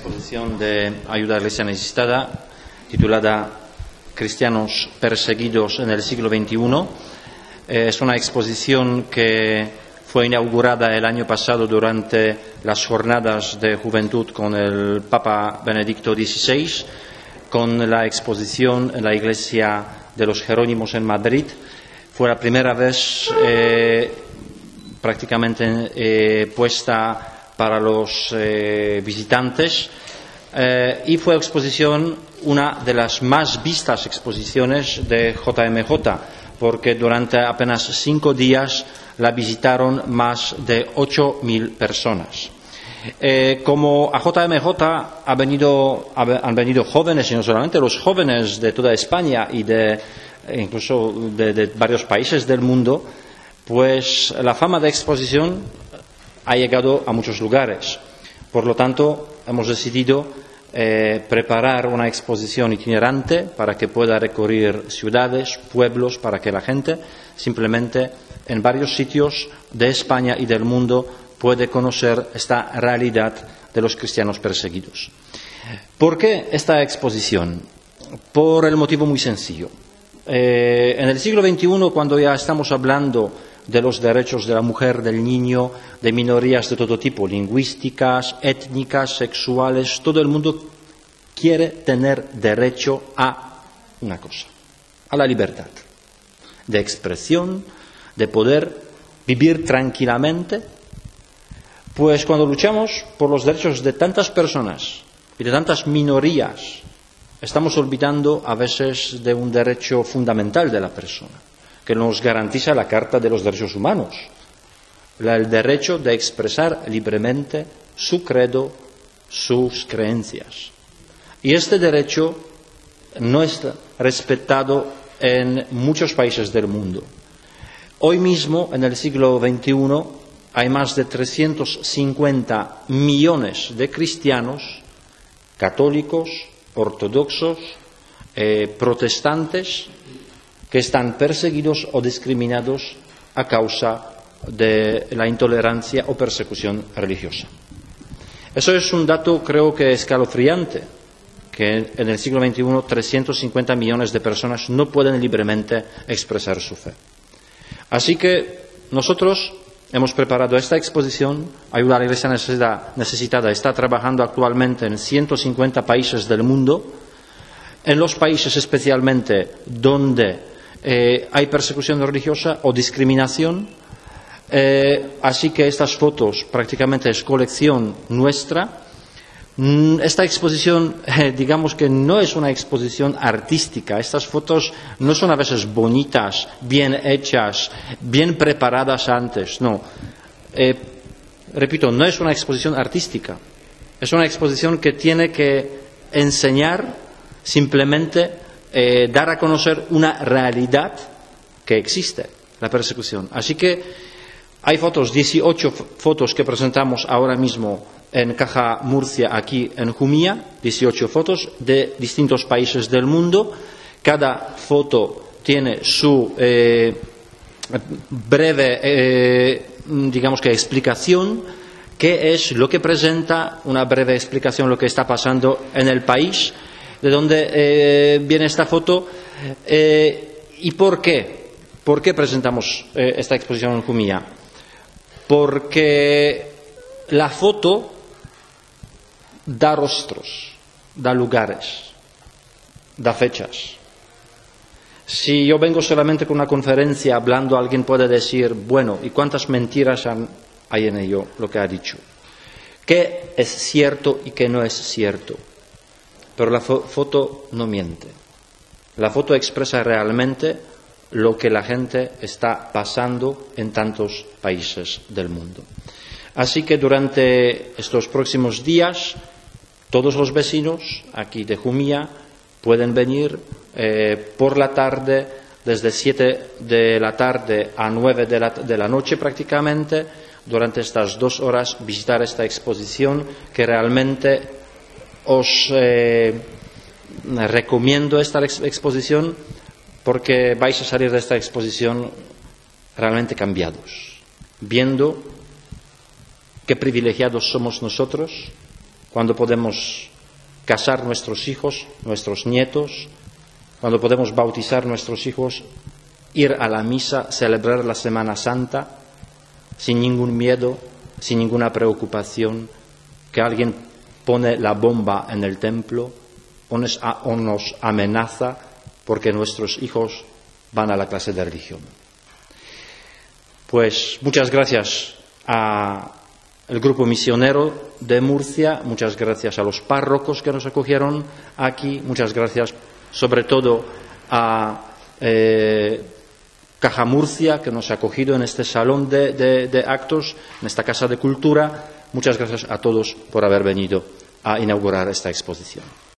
exposición de ayuda a la Iglesia necesitada, titulada Cristianos perseguidos en el siglo XXI. Es una exposición que fue inaugurada el año pasado durante las jornadas de juventud con el Papa Benedicto XVI, con la exposición en la Iglesia de los Jerónimos en Madrid. Fue la primera vez prácticamente puesta para los visitantes y fue exposición una de las más vistas exposiciones de JMJ, porque durante apenas 5 días la visitaron más de 8.000 personas. Como a JMJ han venido jóvenes, y no solamente los jóvenes de toda España y incluso de varios países del mundo, pues la fama de exposición ha llegado a muchos lugares. Por lo tanto, hemos decidido preparar una exposición itinerante para que pueda recorrer ciudades, pueblos, para que la gente simplemente en varios sitios de España y del mundo puede conocer esta realidad de los cristianos perseguidos. ¿Por qué esta exposición? Por el motivo muy sencillo. En el siglo XXI, cuando ya estamos hablando de los derechos de la mujer, del niño, de minorías de todo tipo, lingüísticas, étnicas, sexuales, todo el mundo quiere tener derecho a una cosa, a la libertad de expresión, de poder vivir tranquilamente. Pues cuando luchamos por los derechos de tantas personas y de tantas minorías, estamos olvidando a veces de un derecho fundamental de la persona, que nos garantiza la Carta de los Derechos Humanos, el derecho de expresar libremente su credo, sus creencias. Y este derecho no es respetado en muchos países del mundo. Hoy mismo, en el siglo XXI, hay más de 350 millones de cristianos, católicos, ortodoxos, protestantes, que están perseguidos o discriminados a causa de la intolerancia o persecución religiosa. Eso es un dato, creo que escalofriante, que en el siglo XXI 350 millones de personas no pueden libremente expresar su fe. Así que nosotros hemos preparado esta exposición. Ayuda a la Iglesia necesitada está trabajando actualmente en 150 países del mundo, en los países especialmente donde hay persecución religiosa o discriminación, así que estas fotos prácticamente es colección nuestra. Esta exposición, digamos que no es una exposición artística. Estas fotos no son a veces bonitas, bien hechas, bien preparadas antes. No, repito, no es una exposición artística. Es una exposición que tiene que enseñar simplemente dar a conocer una realidad que existe, la persecución. Así que hay 18 fotos que presentamos ahora mismo en Caja Murcia, aquí en Jumilla, 18 fotos de distintos países del mundo. Cada foto tiene su breve, digamos que explicación, qué es lo que presenta, una breve explicación de lo que está pasando en el país, de dónde viene esta foto y por qué. ¿Por qué presentamos esta exposición en Jumilla? Porque la foto da rostros, da lugares, da fechas. Si yo vengo solamente con una conferencia hablando, alguien puede decir, bueno, ¿y cuántas mentiras hay en ello, lo que ha dicho? ¿Qué es cierto y qué no es cierto? Pero la foto no miente. La foto expresa realmente lo que la gente está pasando en tantos países del mundo. Así que durante estos próximos días, todos los vecinos aquí de Jumilla pueden venir por la tarde, desde 7 de la tarde a 9 de la noche prácticamente, durante estas 2 horas visitar esta exposición que realmente os recomiendo esta exposición porque vais a salir de esta exposición realmente cambiados, viendo qué privilegiados somos nosotros cuando podemos casar nuestros hijos, nuestros nietos, cuando podemos bautizar nuestros hijos, ir a la misa, celebrar la Semana Santa, sin ningún miedo, sin ninguna preocupación, que alguien pone la bomba en el templo o nos amenaza porque nuestros hijos van a la clase de religión. Pues muchas gracias al Grupo Misionero de Murcia, muchas gracias a los párrocos que nos acogieron aquí, muchas gracias sobre todo a Caja Murcia, que nos ha acogido en este salón de actos, en esta Casa de Cultura. Muchas gracias a todos por haber venido a inaugurar esta exposición.